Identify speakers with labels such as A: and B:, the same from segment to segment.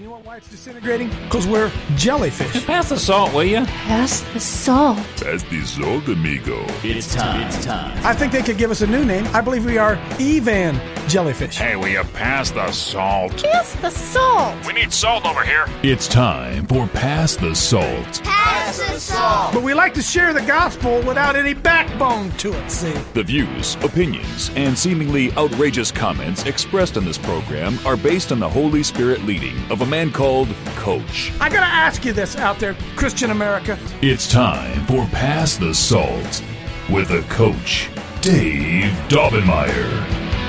A: You know why it's disintegrating? Because we're jellyfish.
B: Pass the salt, will you?
C: Pass the salt.
D: Pass the salt, amigo.
B: It's time.
A: I think they could give us a new name. I believe we are Evan jellyfish.
D: Hey, will you pass the salt?
C: Pass the salt.
D: We need salt over here.
E: It's time for Pass the Salt.
C: Pass the salt.
A: But we like to share the gospel without any backbone to it, see?
E: The views, opinions, and seemingly outrageous comments expressed in this program are based on the Holy Spirit leading of a man called Coach.
A: I gotta ask you this out there, Christian America.
E: It's time for Pass the Salt with a Coach, Dave Daubenmire.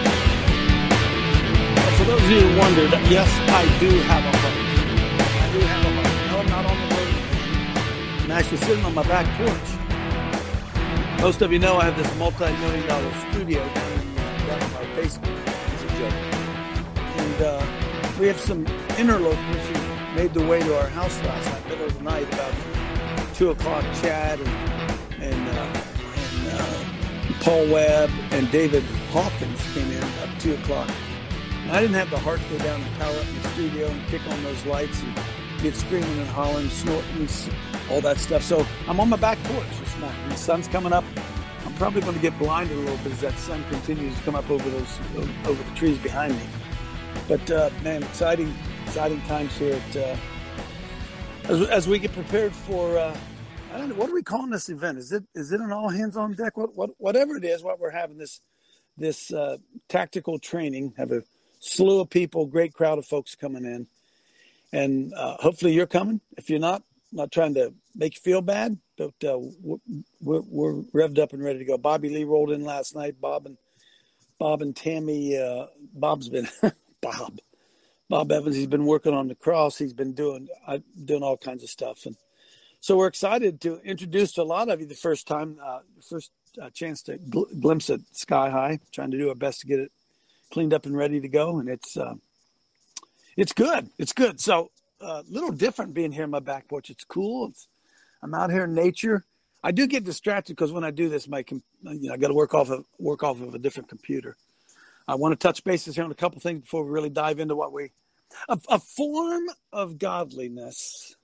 F: For those of you who wondered, yes, I do have a heart. I do have a heart. No, I'm not on the road. I'm actually sitting on my back porch. Most of you know I have this multi-million-dollar studio down in my basement. It's a joke. And we have some interlopers who made their way to our house last night, middle of the night, about 2 o'clock. Chad and Paul Webb and David Hawkins came in about 2 o'clock. I didn't have the heart to go down and power up the studio and kick on those lights and get screaming and hollering, snorting, and all that stuff. So I'm on my back porch this morning. The sun's coming up. I'm probably going to get blinded a little bit as that sun continues to come up over the trees behind me. But man, exciting times here as we get prepared for. I don't know, what are we calling this event? Is it an all hands on deck? Whatever it is, what we're having this tactical training. Have a slew of people, great crowd of folks coming in, and hopefully you're coming. If you're not trying to make you feel bad, but we're revved up and ready to go. Bobby Lee rolled in last night. Bob and Tammy. Bob's been Bob Evans. He's been working on the cross. He's been doing all kinds of stuff, and so we're excited to introduce to a lot of you the first chance to glimpse at Sky High. Trying to do our best to get it cleaned up and ready to go, and it's good. It's good. So a little different being here on my back porch. It's cool. I'm out here in nature. I do get distracted because when I do this, I got to work off of a different computer. I want to touch bases here on a couple things before we really dive into what a form of godliness.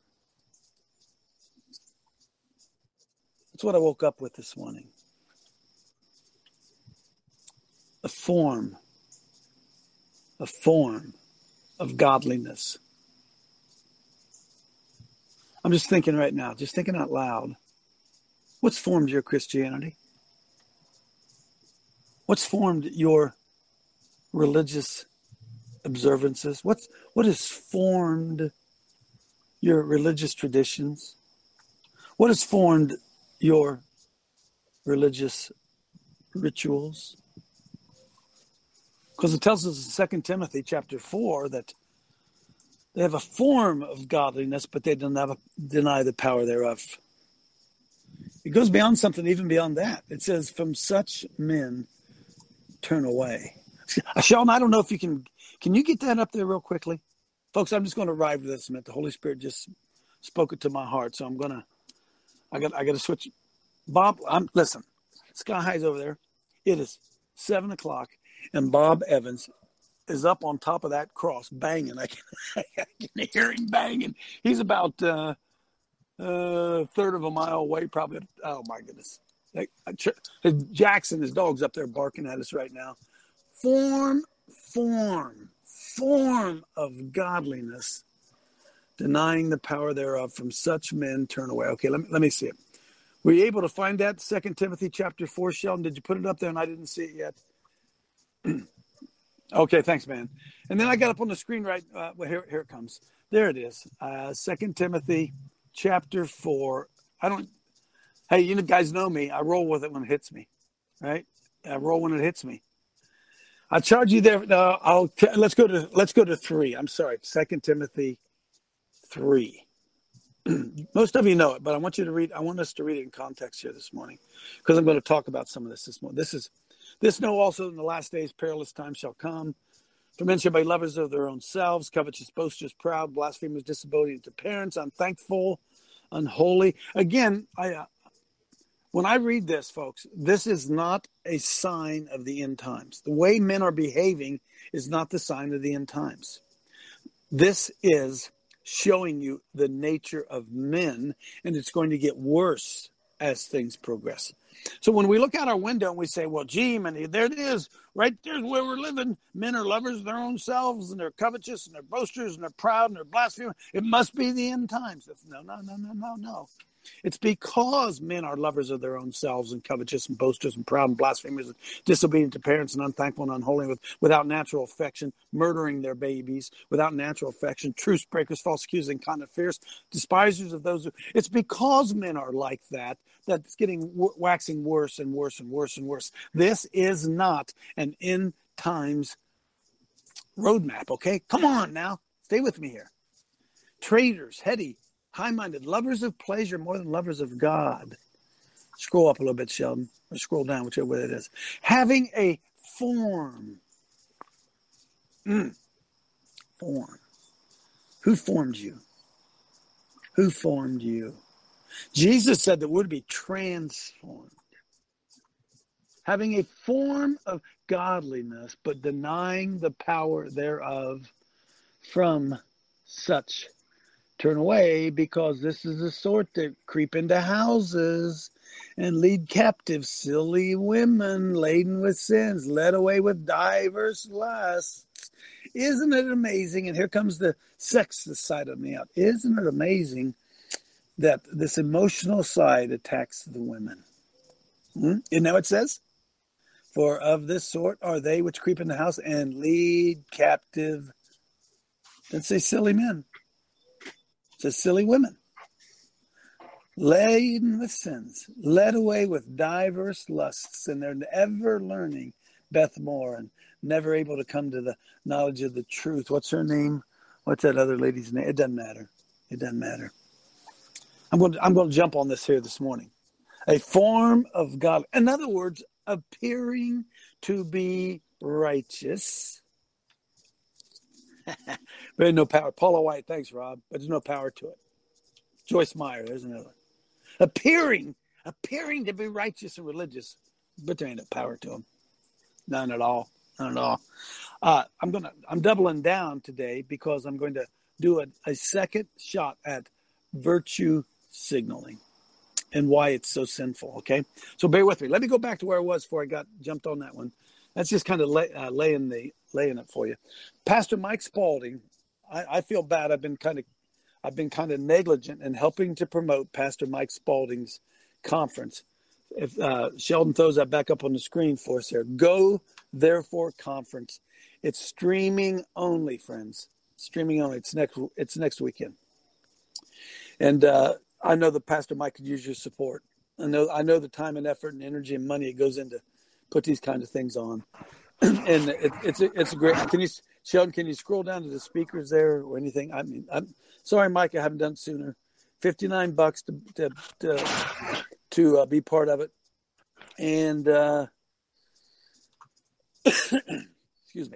F: That's what I woke up with this morning. A form of godliness. I'm just thinking right now, just thinking out loud. What's formed your Christianity? What's formed your religious observances? What has formed your religious traditions? What has formed your religious rituals? Because it tells us in 2 Timothy chapter 4 that they have a form of godliness, but they deny the power thereof. It goes beyond something, even beyond that. It says, from such men turn away. Sheldon, I don't know if you can you get that up there real quickly? Folks, I'm just going to arrive to this a minute. The Holy Spirit just spoke it to my heart, so I got to switch. Bob, listen, Sky High's over there. It is 7 o'clock. And Bob Evans is up on top of that cross banging. I can hear him banging. He's about a third of a mile away, probably. Oh, my goodness. Jackson, his dog's up there barking at us right now. Form of godliness, denying the power thereof, from such men turn away. Okay, let me see it. Were you able to find that? 2 Timothy chapter 4, Sheldon? Did you put it up there and I didn't see it yet? Okay, thanks, man. And then I got up on the screen right. Here it comes. There it is. 2 Timothy chapter 4. Hey, you guys know me. I roll with it when it hits me, right? I roll when it hits me. I charge you there. Let's go to 3. I'm sorry, 2 Timothy 3. Most of you know it, but I want you to read. I want us to read it in context here this morning, because I'm going to talk about some of this morning. This know also in the last days perilous times shall come. For men shall be lovers of their own selves, covetous, boasters, proud, blasphemers, disobedient to parents, unthankful, unholy. Again, when I read this, folks, this is not a sign of the end times. The way men are behaving is not the sign of the end times. This is showing you the nature of men, and it's going to get worse as things progress. So when we look out our window and we say, well, gee, man, there it is. Right there's where we're living. Men are lovers of their own selves, and they're covetous, and they're boasters, and they're proud, and they're blasphemers. It must be the end times. No. It's because men are lovers of their own selves and covetous and boasters and proud and blasphemers and disobedient to parents and unthankful and unholy without natural affection, murdering their babies without natural affection, truce breakers, false accusers, incontinent, fierce, despisers of those. It's because men are like that it's getting waxing worse and worse and worse and worse. This is not an end times roadmap, okay? Come on now. Stay with me here. Traitors, heady, high-minded, lovers of pleasure more than lovers of God. Scroll up a little bit, Sheldon, or scroll down, whichever way it is. Having a form. Form. Who formed you? Who formed you? Jesus said that we're to be transformed. Having a form of godliness, but denying the power thereof, from such turn away, because this is the sort that creep into houses and lead captive silly women laden with sins, led away with diverse lusts. Isn't it amazing? And here comes the sexist side of me out. Isn't it amazing that this emotional side attacks the women? You know what it says? For of this sort are they which creep in the house and lead captive. Doesn't say silly men. It says silly women. Laden with sins, led away with diverse lusts, and they're ever learning Beth Moore and never able to come to the knowledge of the truth. What's her name? What's that other lady's name? It doesn't matter. It doesn't matter. I'm going to jump on this here this morning. A form of God. In other words, appearing to be righteous. There's no power. Paula White, thanks, Rob. But there's no power to it. Joyce Meyer, there's another one. Appearing to be righteous and religious, but there ain't no power to them. None at all. None at all. I'm doubling down today because I'm going to do a second shot at virtue signaling and why it's so sinful. Okay, so bear with me. Let me go back to where I was before I jumped on that one. That's just kind of laying it for you. Pastor Mike Spalding, I feel bad. I've been kind of negligent in helping to promote Pastor Mike Spalding's conference. If Sheldon throws that back up on the screen for us here, Go Therefore Conference. It's streaming only, friends. Streaming only. It's next weekend. And I know that Pastor Mike could use your support. I know the time and effort and energy and money it goes into put these kind of things on. And it's a great. Sheldon, can you scroll down to the speakers there or anything? I mean, I'm sorry, Mike, I haven't done it sooner. $59 to be part of it. And excuse me.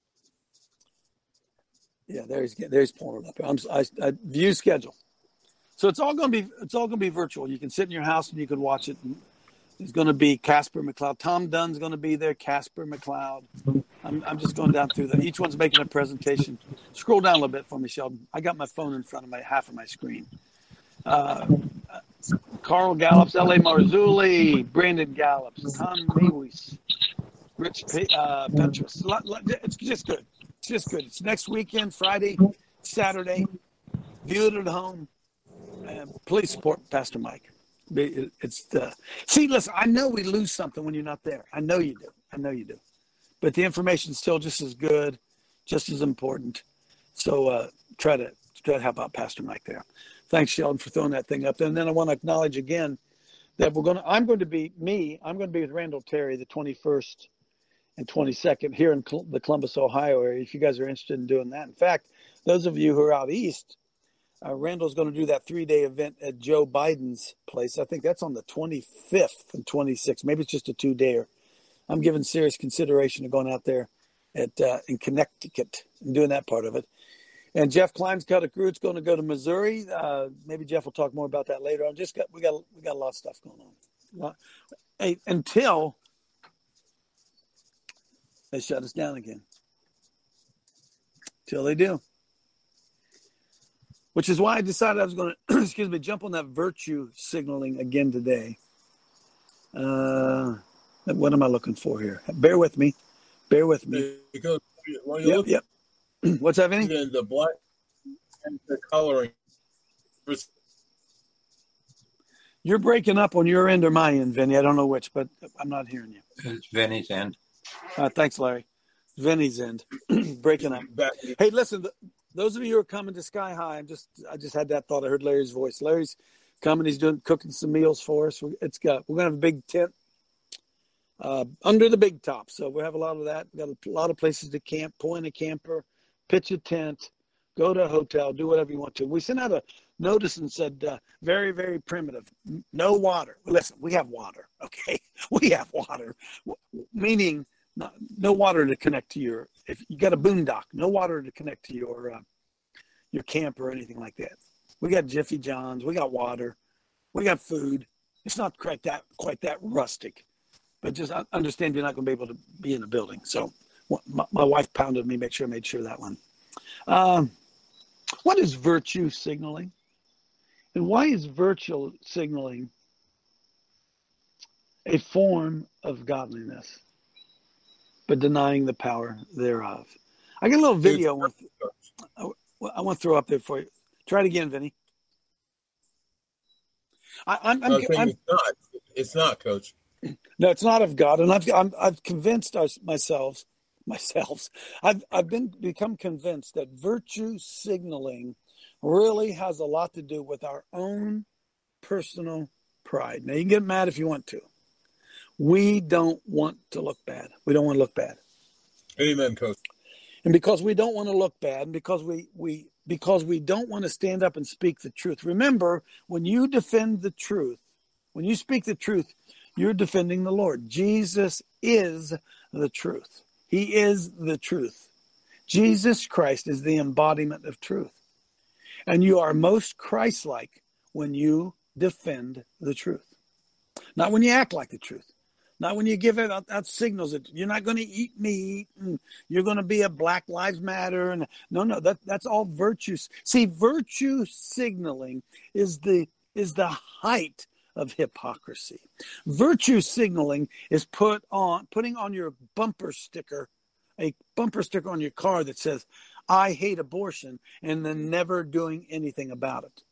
F: Yeah, there he's pulling it up. I view schedule. So it's all going to be virtual. You can sit in your house and you can watch it. It's going to be Casper McLeod. Tom Dunn's going to be there. Casper McLeod. I'm just going down through that. Each one's making a presentation. Scroll down a little bit for me, Sheldon. I got my phone in front of half of my screen. Carl Gallups, L.A. Marzulli, Brandon Gallups, Tom Mewis, Rich Petrus. It's just good. It's just good. It's next weekend, Friday, Saturday. View it at home. Please support Pastor Mike. See, listen, I know we lose something when you're not there. I know you do. But the information's still just as good, just as important. So try to help out Pastor Mike there. Thanks, Sheldon, for throwing that thing up there. And then I want to acknowledge again that I'm going to be with Randall Terry the 21st and 22nd here in the Columbus, Ohio area, if you guys are interested in doing that. In fact, those of you who are out east, Randall's going to do that 3-day event at Joe Biden's place. I think that's on the 25th and 26th. Maybe it's just a 2-dayer. I'm giving serious consideration to going out there in Connecticut and doing that part of it. And Jeff Klein's got a crew. It's going to go to Missouri. Maybe Jeff will talk more about that later on. We got a lot of stuff going on. Until they shut us down again. Till they do. which is why I decided I was going to, jump on that virtue signaling again today. What am I looking for here? Bear with me.
B: Because when you
F: Yep. What's that, Vinny?
B: the black and the coloring.
F: You're breaking up on your end or my end, Vinny. I don't know which, but I'm not hearing you.
G: It's Vinny's end.
F: Thanks, Larry. Vinny's end. Breaking up. Hey, listen, those of you who are coming to Sky High, I just had that thought. I heard Larry's voice. Larry's coming. He's cooking some meals for us. We're going to have a big tent under the big top. So we have a lot of that. We've got a lot of places to camp, pull in a camper, pitch a tent, go to a hotel, do whatever you want to. We sent out a notice and said, very, very primitive, no water. Listen, we have water, okay? We have water, meaning no water to connect to if you got a boondock, no water to connect to your camp or anything like that. We got Jiffy John's, we got water, we got food. It's not quite that rustic, but just understand you're not going to be able to be in the building. So my wife pounded me, make sure I made sure that one. What is virtue signaling? And why is virtue signaling a form of godliness, but denying the power thereof? I got a little video I want to throw up there for you. Try it again, Vinny.
B: It's not, Coach.
F: No, it's not of God, and I've convinced myself. I've become convinced that virtue signaling really has a lot to do with our own personal pride. Now, you can get mad if you want to. We don't want to look bad. We don't want to look bad.
B: Amen, Coach.
F: And because we don't want to look bad, and because we don't want to stand up and speak the truth. Remember, when you defend the truth, when you speak the truth, you're defending the Lord. Jesus is the truth. He is the truth. Jesus Christ is the embodiment of truth. And you are most Christ-like when you defend the truth. Not when you act like the truth. Not when you give it out signals that you're not going to eat meat and you're going to be a Black Lives Matter. And no, that's all virtues. See, virtue signaling is the height of hypocrisy. Virtue signaling is putting on your bumper sticker, a bumper sticker on your car that says, "I hate abortion," and then never doing anything about it.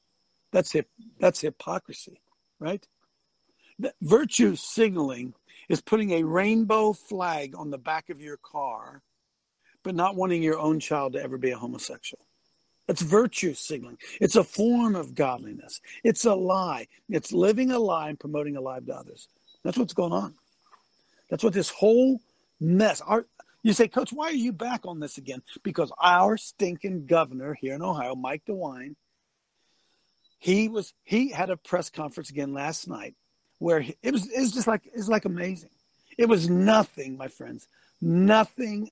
F: That's hypocrisy, right? Virtue signaling is putting a rainbow flag on the back of your car, but not wanting your own child to ever be a homosexual. That's virtue signaling. It's a form of godliness. It's a lie. It's living a lie and promoting a lie to others. That's what's going on. That's what this whole mess. You say, Coach, why are you back on this again? Because our stinking governor here in Ohio, Mike DeWine, he had a press conference again last night where it was like amazing. It was nothing, my friends, nothing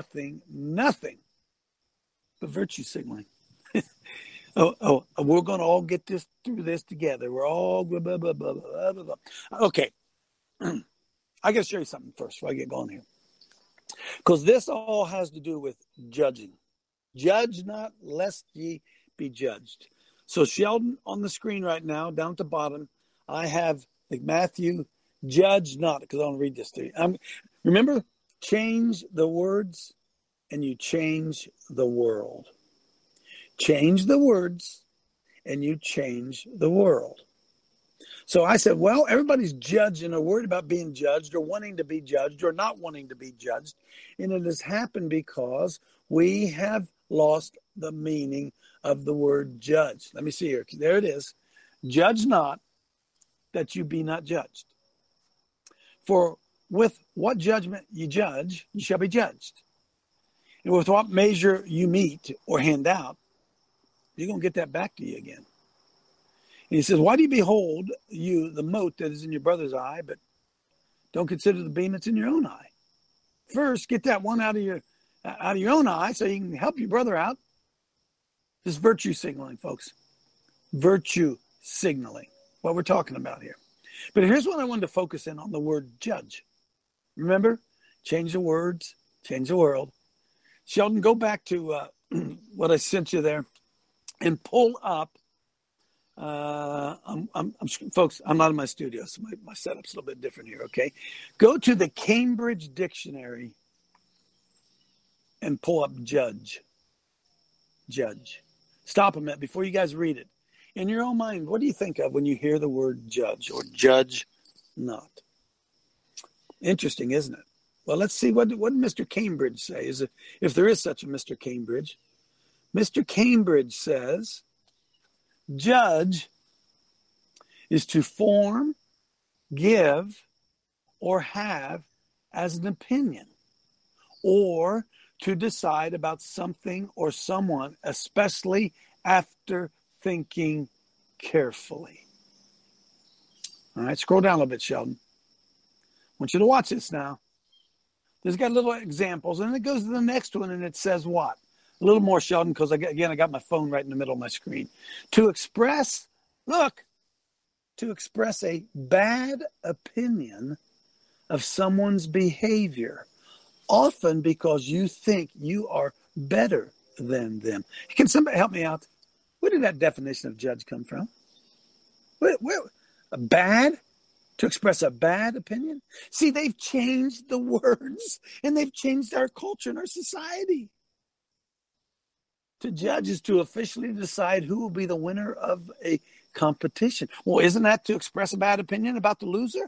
F: but virtue signaling. We're going to all get through this together. We're all blah, blah, blah, blah, blah, blah, blah. Okay. I got to show you something first before I get going here. Because this all has to do with judging. Judge not, lest ye be judged. So Sheldon, on the screen right now, down at the bottom, I have Matthew, judge not, because I want to read this to you. Remember, change the words and you change the world. Change the words and you change the world. So I said, well, everybody's judging or worried about being judged or wanting to be judged or not wanting to be judged. And it has happened because we have lost the meaning of the word judge. Let me see here. There it is. Judge not, that you be not judged. For with what judgment you judge, you shall be judged. And with what measure you mete or hand out, you're going to get that back to you again. And he says, why do you behold the mote that is in your brother's eye, but don't consider the beam that's in your own eye? First, get that one out of your own eye so you can help your brother out. This is virtue signaling, folks. Virtue signaling, what we're talking about here. But here's what I wanted to focus in on, the word judge. Remember, change the words, change the world. Sheldon, go back to what I sent you there. and pull up. Folks, I'm not in my studio, so my setup's a little bit different here, okay? Go to the Cambridge Dictionary and pull up judge. Judge. Stop a minute before you guys read it. In your own mind, what do you think of when you hear the word judge or judge not? Interesting, isn't it? Well, let's see what Mr. Cambridge says, if there is such a Mr. Cambridge. Mr. Cambridge says, judge is to form, give, or have as an opinion, or to decide about something or someone, especially after thinking carefully. All right, scroll down a little bit, Sheldon. I want you to watch this now. There's got little examples, and it goes to the next one, and it says what? A little more, Sheldon, because I got my phone right in the middle of my screen. To express a bad opinion of someone's behavior, often because you think you are better than them. Can somebody help me out? Where did that definition of judge come from? Where a bad? To express a bad opinion? See, they've changed the words, and they've changed our culture and our society. To judge is to officially decide who will be the winner of a competition. Well, isn't that to express a bad opinion about the loser?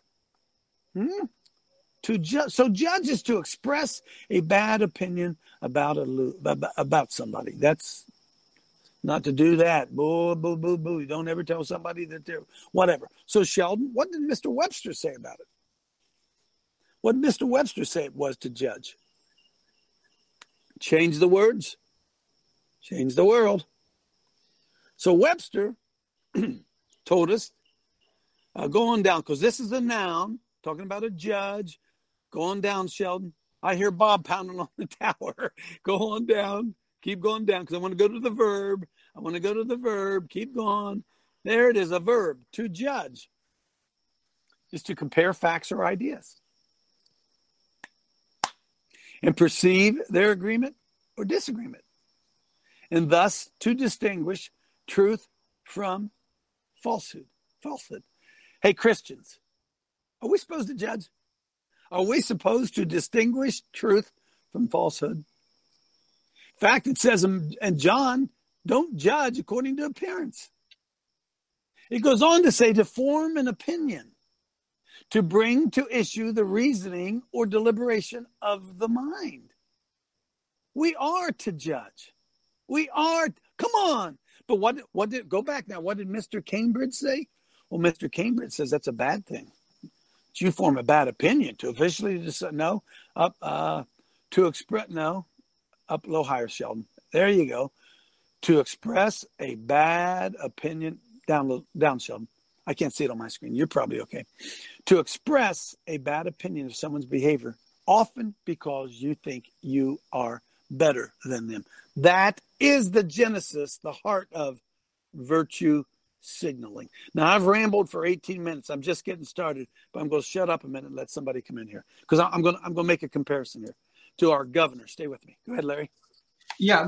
F: So judge is to express a bad opinion about somebody. That's not to do that. Boo, boo, boo, boo. You don't ever tell somebody that they're whatever. So Sheldon, what did Mr. Webster say about it? What did Mr. Webster say it was to judge? Change the words. Change the world. So Webster told us, go on down, because this is a noun, talking about a judge. Go on down, Sheldon. I hear Bob pounding on the tower. Go on down. Keep going down, because I want to go to the verb. Keep going. There it is, a verb. To judge is to compare facts or ideas and perceive their agreement or disagreement, and thus to distinguish truth from falsehood. Hey, Christians, are we supposed to judge? Are we supposed to distinguish truth from falsehood? In fact, it says in John, don't judge according to appearance. It goes on to say to form an opinion, to bring to issue the reasoning or deliberation of the mind. We are to judge. We are. Come on. But what did go back now? What did Mr. Cambridge say? Well, Mr. Cambridge says that's a bad thing. You form a bad opinion to officially decide. No, to express. No. Up a little higher, Sheldon. There you go. To express a bad opinion. Down, Sheldon. I can't see it on my screen. You're probably okay. To express a bad opinion of someone's behavior, often because you think you are better than them. That is the genesis, the heart of virtue signaling. Now, I've rambled for 18 minutes. I'm just getting started, but I'm going to shut up a minute and let somebody come in here, because I'm going to make a comparison here to our governor. Stay with me. Go ahead, Larry.
G: Yeah,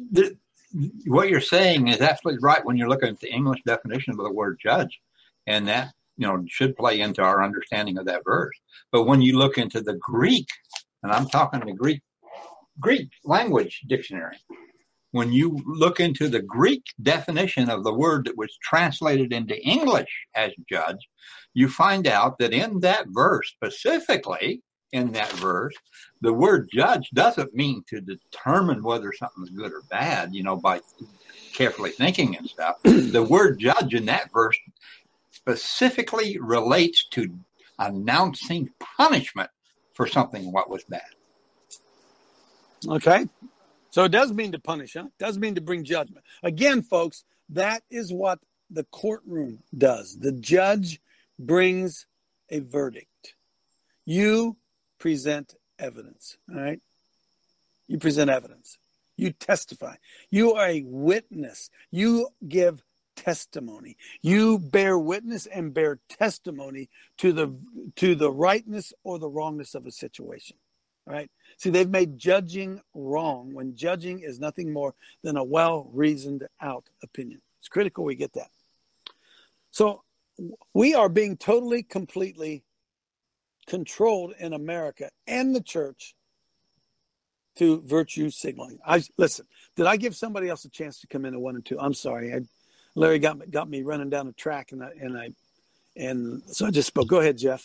G: what you're saying is absolutely right when you're looking at the English definition of the word judge, and that should play into our understanding of that verse. But when you look into the Greek, and I'm talking the Greek language dictionary, when you look into the Greek definition of the word that was translated into English as judge, you find out that in that verse, specifically in that verse, the word judge doesn't mean to determine whether something's good or bad, by carefully thinking and stuff. The word judge in that verse specifically relates to announcing punishment for something what was bad.
F: Okay. So it does mean to punish, huh? It does mean to bring judgment. Again, folks, that is what the courtroom does. The judge brings a verdict. You present evidence, all right? You present evidence. You testify. You are a witness. You give testimony. You bear witness and bear testimony to the rightness or the wrongness of a situation, all right? See, they've made judging wrong when judging is nothing more than a well-reasoned out opinion. It's critical we get that. So we are being totally, completely controlled in America and the church to virtue signaling. Listen, did I give somebody else a chance to come in at 1 and 2? I'm sorry. Larry got me running down the track, and so I just spoke. Go ahead, Jeff.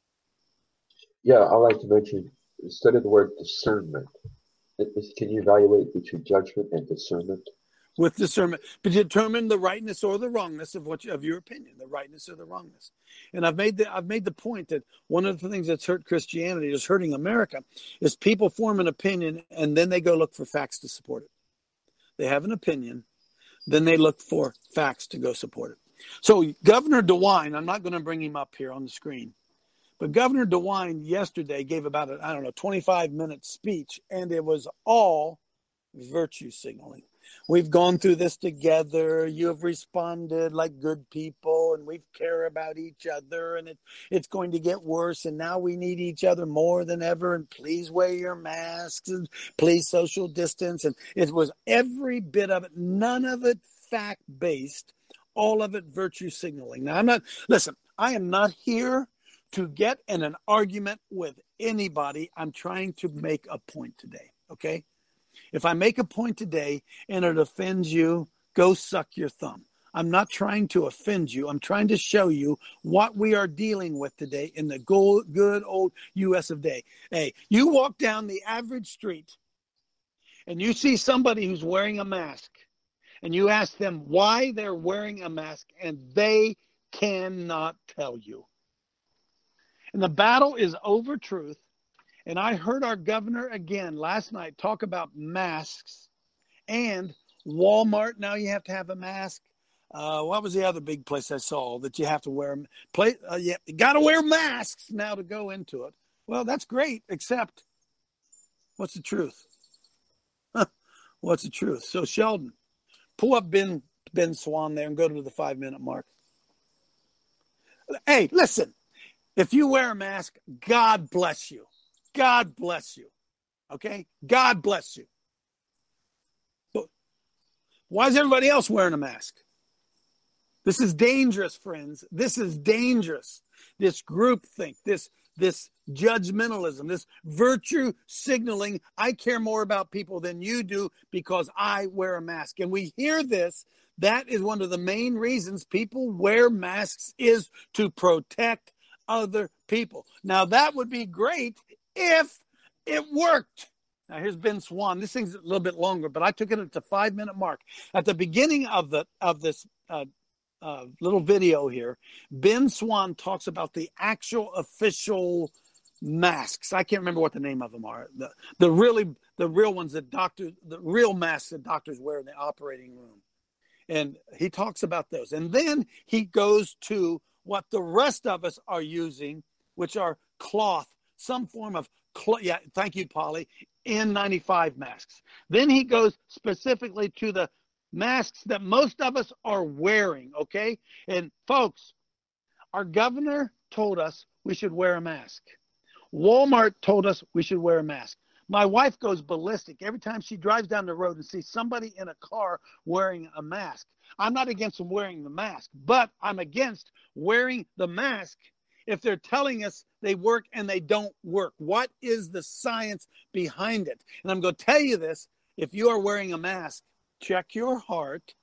H: Yeah, I'd like to mention, instead of the word discernment, can you evaluate between judgment and discernment?
F: With discernment, but determine the rightness or the wrongness of your opinion, the rightness or the wrongness. And I've made the point that one of the things that's hurt Christianity, is hurting America, is people form an opinion and then they go look for facts to support it. They have an opinion, then they look for facts to go support it. So Governor DeWine, I'm not going to bring him up here on the screen, but Governor DeWine yesterday gave about a 25-minute speech, and it was all virtue signaling. We've gone through this together. You have responded like good people, and we care about each other, and it's going to get worse, and now we need each other more than ever, and please wear your masks, and please social distance. And it was every bit of it, none of it fact-based, all of it virtue signaling. Now, I am not here to get in an argument with anybody. I'm trying to make a point today, okay? If I make a point today and it offends you, go suck your thumb. I'm not trying to offend you. I'm trying to show you what we are dealing with today in the good old U.S. of A. Hey, you walk down the average street and you see somebody who's wearing a mask, and you ask them why they're wearing a mask, and they cannot tell you. And the battle is over truth. And I heard our governor again last night talk about masks and Walmart. Now you have to have a mask. What was the other big place I saw that you have to wear? You got to wear masks now to go into it. Well, that's great, except what's the truth? What's the truth? So Sheldon, pull up Ben Swan there and go to the 5-minute mark. Hey, listen, if you wear a mask, God bless you. God bless you. Okay? God bless you. But why is everybody else wearing a mask? This is dangerous, friends. This is dangerous. This groupthink, this judgmentalism, this virtue signaling. I care more about people than you do because I wear a mask. And we hear this. That is one of the main reasons people wear masks, is to protect other people. Now, that would be great if it worked. Now, here's Ben Swan. This thing's a little bit longer, but I took it at the 5-minute mark. At the beginning of this little video here, Ben Swan talks about the actual official masks. I can't remember what the name of them are. The real ones that the real masks that doctors wear in the operating room. And he talks about those. And then he goes to what the rest of us are using, which are cloth, some form of yeah, thank you, Polly, N95 masks. Then he goes specifically to the masks that most of us are wearing, okay? And folks, our governor told us we should wear a mask. Walmart told us we should wear a mask. My wife goes ballistic every time she drives down the road and sees somebody in a car wearing a mask. I'm not against them wearing the mask, but I'm against wearing the mask if they're telling us they work and they don't work. What is the science behind it? And I'm going to tell you this. If you are wearing a mask, check your heart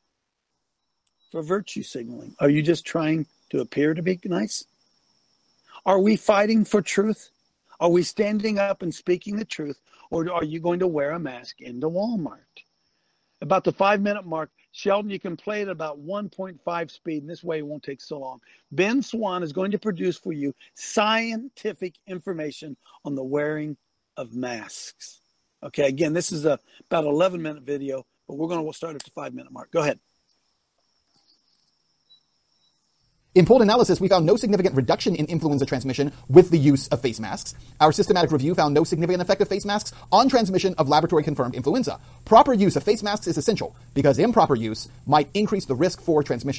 F: for virtue signaling. Are you just trying to appear to be nice? Are we fighting for truth? Are we standing up and speaking the truth? Or are you going to wear a mask into Walmart? About the 5-minute mark, Sheldon, you can play it at about 1.5 speed, and this way it won't take so long. Ben Swan is going to produce for you scientific information on the wearing of masks. Okay, again, this is about an 11-minute video, but we'll start at the 5-minute mark. Go ahead.
I: In pooled analysis, we found no significant reduction in influenza transmission with the use of face masks. Our systematic review found no significant effect of face masks on transmission of laboratory-confirmed influenza. Proper use of face masks is essential because improper use might increase the risk for transmission.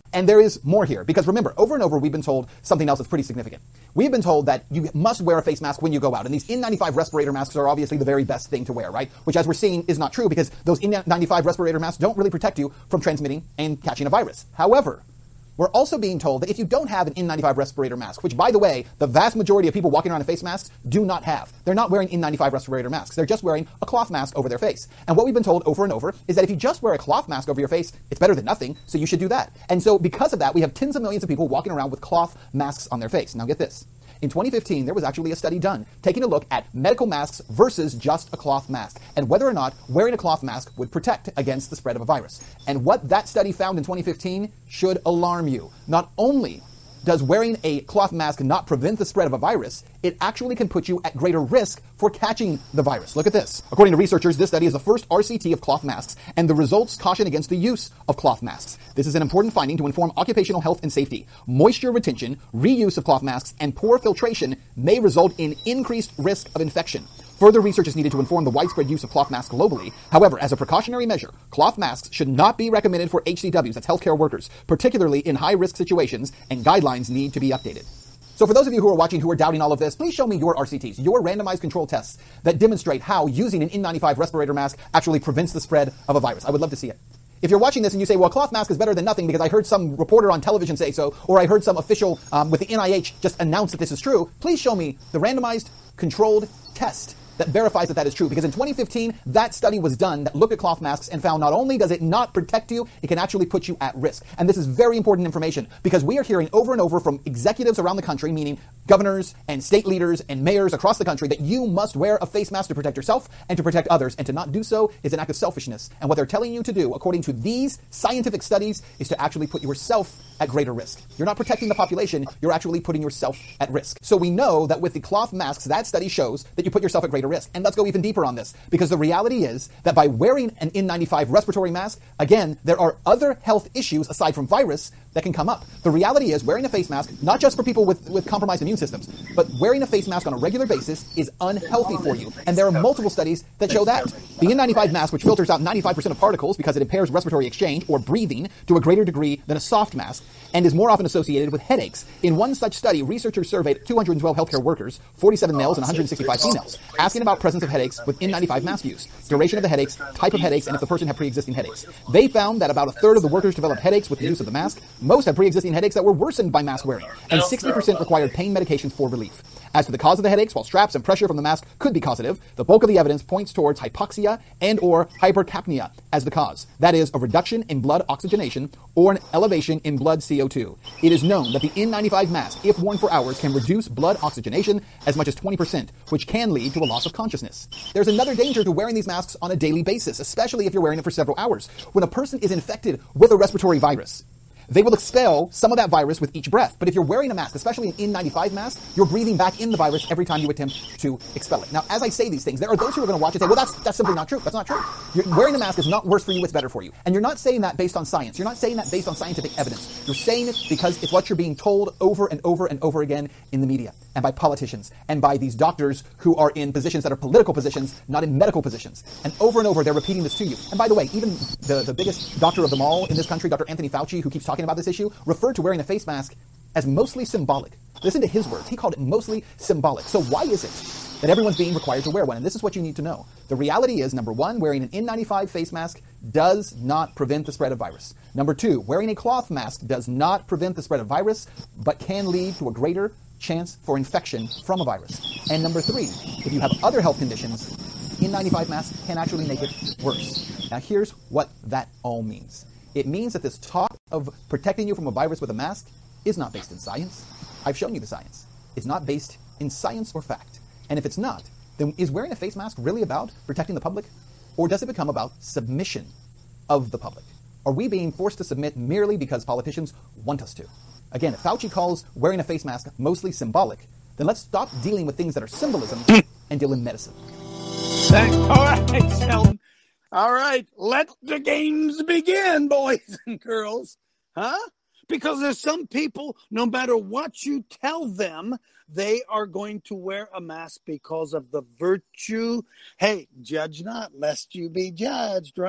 I: And there is more here, because remember, over and over, we've been told something else that's pretty significant. We've been told that you must wear a face mask when you go out. And these N95 respirator masks are obviously the very best thing to wear, right? Which, as we're seeing, is not true, because those N95 respirator masks don't really protect you from transmitting and catching a virus. However, we're also being told that if you don't have an N95 respirator mask, which, by the way, the vast majority of people walking around in face masks do not have. They're not wearing N95 respirator masks. They're just wearing a cloth mask over their face. And what we've been told over and over is that if you just wear a cloth mask over your face, it's better than nothing, so you should do that. And so because of that, we have tens of millions of people walking around with cloth masks on their face. Now get this. In 2015, there was actually a study done taking a look at medical masks versus just a cloth mask and whether or not wearing a cloth mask would protect against the spread of a virus. And what that study found in 2015 should alarm you. Not only does wearing a cloth mask not prevent the spread of a virus, it actually can put you at greater risk for catching the virus. Look at this. According to researchers, this study is the first RCT of cloth masks, and the results caution against the use of cloth masks. This is an important finding to inform occupational health and safety. Moisture retention, reuse of cloth masks, and poor filtration may result in increased risk of infection. Further research is needed to inform the widespread use of cloth masks globally. However, as a precautionary measure, cloth masks should not be recommended for HCWs, that's healthcare workers, particularly in high-risk situations, and guidelines need to be updated. So for those of you who are watching who are doubting all of this, please show me your RCTs, your randomized control tests that demonstrate how using an N95 respirator mask actually prevents the spread of a virus. I would love to see it. If you're watching this and you say, well, a cloth mask is better than nothing because I heard some reporter on television say so, or I heard some official with the NIH just announce that this is true, please show me the randomized controlled test that verifies that that is true. Because in 2015, that study was done that looked at cloth masks and found not only does it not protect you, it can actually put you at risk. And this is very important information because we are hearing over and over from executives around the country, meaning governors and state leaders and mayors across the country, that you must wear a face mask to protect yourself and to protect others. And to not do so is an act of selfishness. And what they're telling you to do, according to these scientific studies, is to actually put yourself at greater risk. You're not protecting the population, you're actually putting yourself at risk. So we know that with the cloth masks, that study shows that you put yourself at greater risk. And let's go even deeper on this, because the reality is that by wearing an N95 respiratory mask, again, there are other health issues aside from virus that can come up. The reality is wearing a face mask, not just for people with compromised immune systems, but wearing a face mask on a regular basis is unhealthy for you. And there are multiple studies that show that. The N95 mask, which filters out 95% of particles because it impairs respiratory exchange or breathing to a greater degree than a soft mask, and is more often associated with headaches. In one such study, researchers surveyed 212 healthcare workers, 47 males and 165 females, asking about presence of headaches with N95 mask use, duration of the headaches, type of headaches, and if the person had pre-existing headaches. They found that about a third of the workers developed headaches with the use of the mask. Most had pre-existing headaches that were worsened by mask wearing, and 60% required pain medications for relief. As to the cause of the headaches, while straps and pressure from the mask could be causative, the bulk of the evidence points towards hypoxia and or hypercapnia as the cause. That is, a reduction in blood oxygenation or an elevation in blood CO2. It is known that the N95 mask, if worn for hours, can reduce blood oxygenation as much as 20%, which can lead to a loss of consciousness. There's another danger to wearing these masks on a daily basis, especially if you're wearing it for several hours. When a person is infected with a respiratory virus, they will expel some of that virus with each breath. But if you're wearing a mask, especially an N95 mask, you're breathing back in the virus every time you attempt to expel it. Now, as I say these things, there are those who are going to watch and say, well, that's simply not true. That's not true. Wearing a mask is not worse for you, it's better for you. And you're not saying that based on science. You're not saying that based on scientific evidence. You're saying it because it's what you're being told over and over and over again in the media and by politicians and by these doctors who are in positions that are political positions, not in medical positions. And over, they're repeating this to you. And by the way, even the biggest doctor of them all in this country, Dr. Anthony Fauci, who keeps talking about this issue, referred to wearing a face mask as mostly symbolic. Listen to his words. He called it mostly symbolic. So why is it that everyone's being required to wear one? And this is what you need to know. The reality is, number one, wearing an N95 face mask does not prevent the spread of virus. Number two, wearing a cloth mask does not prevent the spread of virus, but can lead to a greater chance for infection from a virus. And number three, if you have other health conditions, N95 masks can actually make it worse. Now here's what that all means. It means that this talk of protecting you from a virus with a mask is not based in science. I've shown you the science. It's not based in science or fact. And if it's not, then is wearing a face mask really about protecting the public? Or does it become about submission of the public? Are we being forced to submit merely because politicians want us to? Again, if Fauci calls wearing a face mask mostly symbolic, then let's stop dealing with things that are symbolism and deal in medicine.
F: Thanks. All right, Sheldon. All right, let the games begin, boys and girls. Huh? Because there's some people, no matter what you tell them, they are going to wear a mask because of the virtue. Hey, judge not, lest you be judged, right?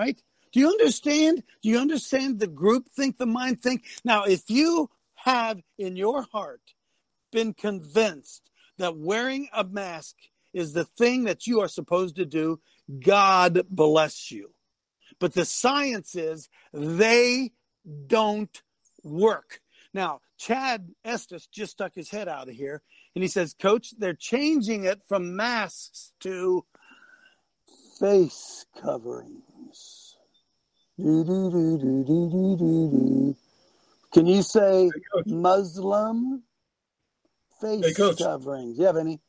F: Do you understand? Do you understand the group think, the mind think? Now, if you have in your heart been convinced that wearing a mask is the thing that you are supposed to do, God bless you. But the science is they don't work. Now, Chad Estes just stuck his head out of here, and he says, Coach, they're changing it from masks to face coverings. Can you say Muslim face coverings? Do you have any?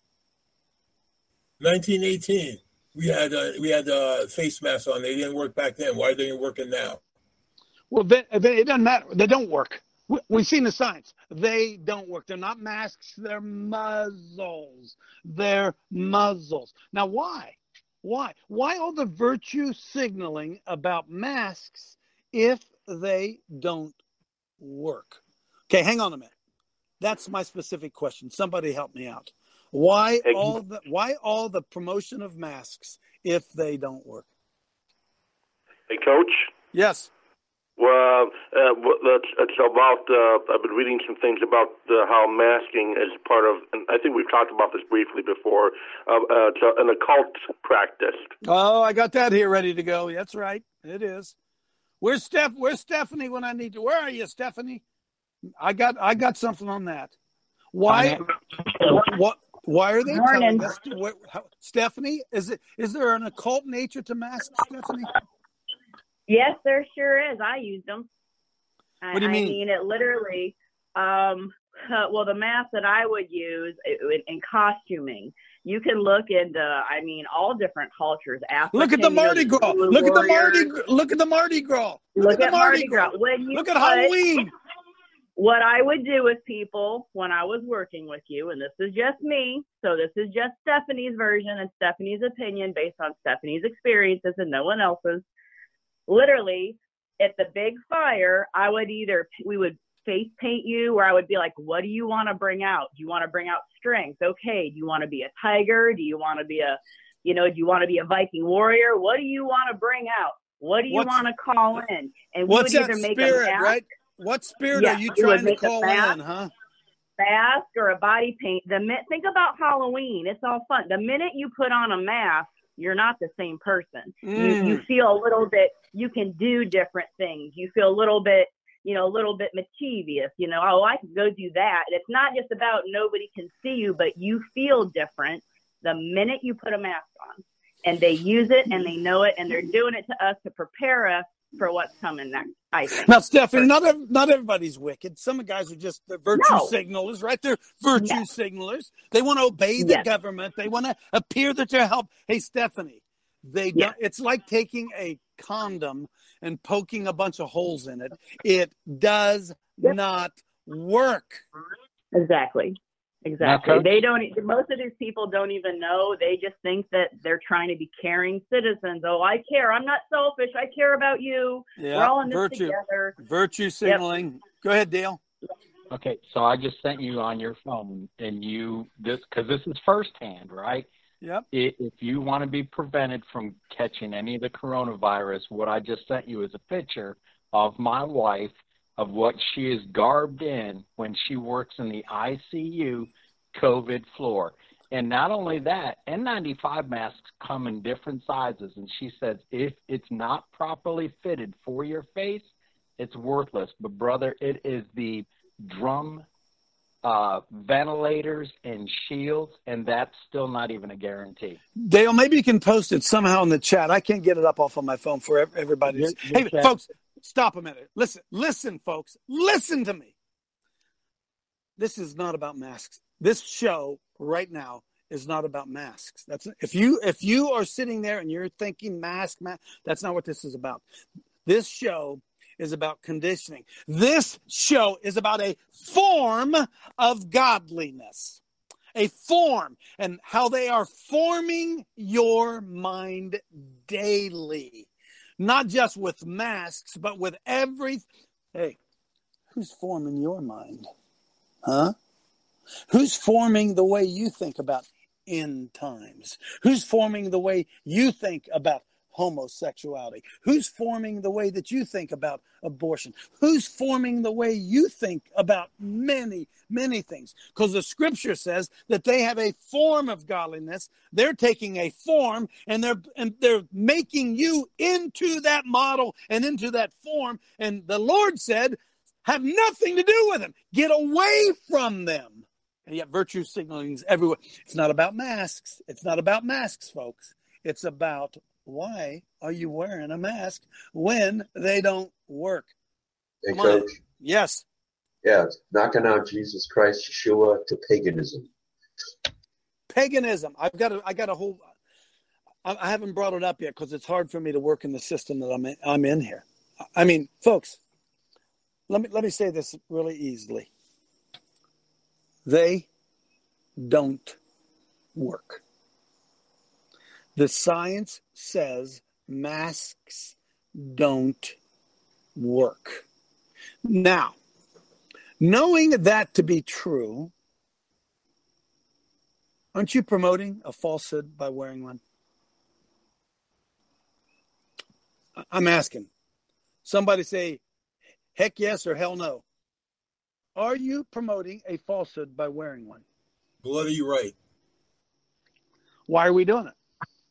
B: 1918, we had face masks on. They didn't work back then. Why are they working now?
F: Well, it doesn't matter. They don't work. We've seen the science. They don't work. They're not masks. They're muzzles. They're muzzles. Now, why? Why? Why all the virtue signaling about masks if they don't work? Okay, hang on a minute. That's my specific question. Somebody help me out. Why all the promotion of masks if they don't work?
J: Hey, Coach.
F: Yes.
J: Well, it's about. I've been reading some things about how masking is part of, and I think we've talked about this briefly before. It's an occult practice.
F: Oh, I got that here ready to go. That's right. It is. Where's Stephanie when I need you? Where are you, Stephanie? I got something on that. Why? Why are they telling us? Stephanie, is there an occult nature to masks, Stephanie?
K: Yes, there sure is. I used them.
F: What do you mean?
K: I mean, it literally, well, the mask that I would use in costuming, you can look into, all different cultures.
F: Look at the Mardi Gras. Look at the Mardi Gras. Look at Mardi Gras.
K: Look at Mardi Gras.
F: Look at Halloween.
K: What I would do with people when I was working with you, and this is just me, so this is just Stephanie's version and Stephanie's opinion based on Stephanie's experiences and no one else's. Literally, at the big fire, we would face paint you, or I would be like, what do you want to bring out? Do you want to bring out strength? Okay. Do you want to be a tiger? Do you want to be do you want to be a Viking warrior? What do you want to bring out? What do you want to call in? And
F: what's that spirit, right? What spirit are you trying to call in, huh?
K: Mask or a body paint. Think about Halloween. It's all fun. The minute you put on a mask, you're not the same person. You feel a little bit, you can do different things. You feel a little bit mischievous, I can go do that. It's not just about nobody can see you, but you feel different the minute you put a mask on. And they use it and they know it, and they're doing it to us to prepare us for what's coming next, I think.
F: Now, Stephanie, not everybody's wicked. Some guys are just the virtue signalers, right? They're virtue signalers. They want to obey the government. They want to appear that they're help. Hey, Stephanie, it's like taking a condom and poking a bunch of holes in it. It does not work.
K: Exactly. They don't. Most of these people don't even know. They just think that they're trying to be caring citizens. Oh, I care. I'm not selfish. I care about you.
F: Yeah,
K: we're all in this together.
F: Virtue signaling. Yep. Go ahead, Dale.
L: Okay, so I just sent you on your phone, and because this is firsthand, right?
F: Yep.
L: If you want to be prevented from catching any of the coronavirus, what I just sent you is a picture of my wife, of what she is garbed in when she works in the ICU COVID floor. And not only that, N95 masks come in different sizes. And she says if it's not properly fitted for your face, it's worthless. But, brother, it is the drum ventilators and shields, and that's still not even a guarantee.
F: Dale, maybe you can post it somehow in the chat. I can't get it up off on my phone for everybody. Hey, folks, stop a minute. Listen, folks. Listen to me. This is not about masks. This show right now is not about masks. That's if you are sitting there and you're thinking mask, that's not what this is about. This show is about conditioning. This show is about a form of godliness. A form, and how they are forming your mind daily. Not just with masks, but with Hey, who's forming your mind? Huh? Who's forming the way you think about end times? Who's forming the way you think about homosexuality? Who's forming the way that you think about abortion? Who's forming the way you think about many, many things? Because the scripture says that they have a form of godliness. They're taking a form and they're making you into that model and into that form. And the Lord said, have nothing to do with them. Get away from them. And yet virtue signaling is everywhere. It's not about masks. It's not about masks, folks. It's about, why are you wearing a mask when they don't work?
H: Hey, Coach.
F: Yes.
H: Yeah, knocking out Jesus Christ, Yeshua, to paganism.
F: Paganism. I haven't brought it up yet because it's hard for me to work in the system that I'm in here. I mean, folks, let me say this really easily. They don't work. The science says masks don't work. Now, knowing that to be true, aren't you promoting a falsehood by wearing one? I'm asking. Somebody say, heck yes or hell no. Are you promoting a falsehood by wearing one?
B: Bloody right.
F: Why are we doing it?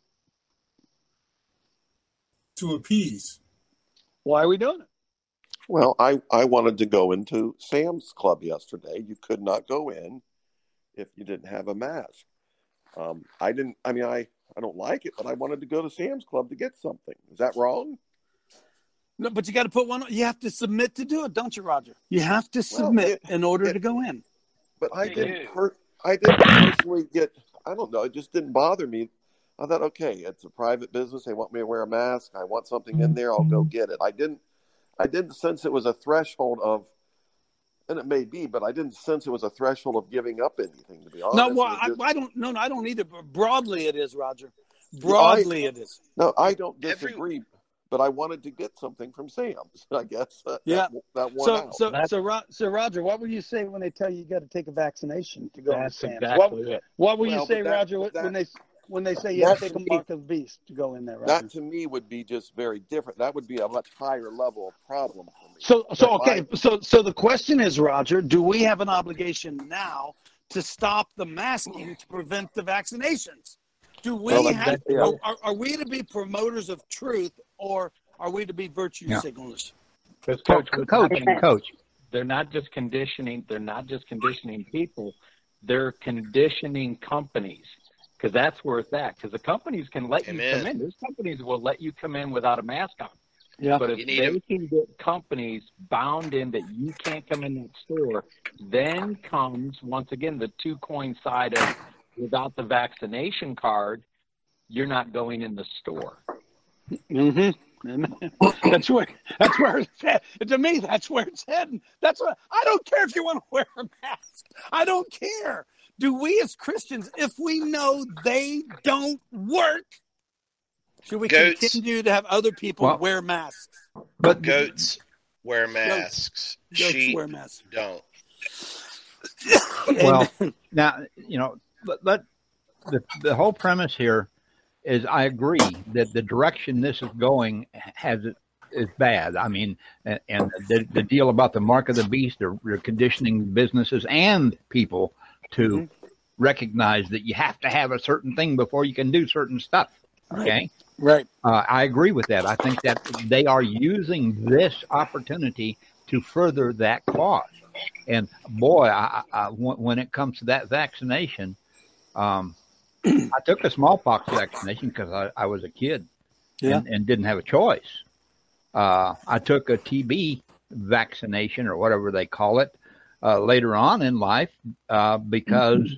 B: To appease.
F: Why are we doing it?
M: Well, I wanted to go into Sam's Club yesterday. You could not go in if you didn't have a mask. I don't like it, but I wanted to go to Sam's Club to get something. Is that wrong?
F: No, but you got to put one on. You have to submit to do it, don't you, Roger? You have to submit in order to go in.
M: But I didn't personally get, I don't know, it just didn't bother me. I thought, okay, it's a private business. They want me to wear a mask. I want something in there. I'll go get it. I didn't sense it was a threshold of, and it may be, but I didn't sense it was a threshold of giving up anything, to be honest.
F: No, well, I don't either. But broadly it is, Roger. Broadly it is.
M: No, I don't disagree, but I wanted to get something from Sam's, I guess. That won out.
F: So Roger, what would you say when they tell you got to take a vaccination to go to Sam's?
L: Exactly it.
F: What will you say, Roger, when they say you have to take a mark of the beast to go in there, Roger?
M: That to me would be just very different. That would be a much higher level of problem for me.
F: So the question is, Roger, do we have an obligation now to stop the masking to prevent the vaccinations? Do we are we to be promoters of truth, or are we to be virtue signalers?
L: Because Coach, they're not just conditioning people, they're conditioning companies. Because that's where it's at. Because the companies can let you come in. Those companies will let you come in without a mask on. Yeah. But if they can get companies bound in that you can't come in that store, then comes, once again, the two-coin side of without the vaccination card, you're not going in the store.
F: Mm-hmm. That's where it's at. To me, that's where it's heading. That's what I don't care if you want to wear a mask. I don't care. Do we as Christians, if we know they don't work, should we continue to have other people wear masks?
N: But goats wear masks.
F: Goats
N: Sheep
F: wear masks.
N: Don't.
O: Well, now, but the whole premise here is I agree that the direction this is going is bad. I mean, and the deal about the mark of the beast, they're conditioning businesses and people to recognize that you have to have a certain thing before you can do certain stuff. Okay.
F: Right.
O: I agree with that. I think that they are using this opportunity to further that cause. And boy, when it comes to that vaccination, I took a smallpox vaccination because I was a kid and didn't have a choice. I took a TB vaccination or whatever they call it later on in life because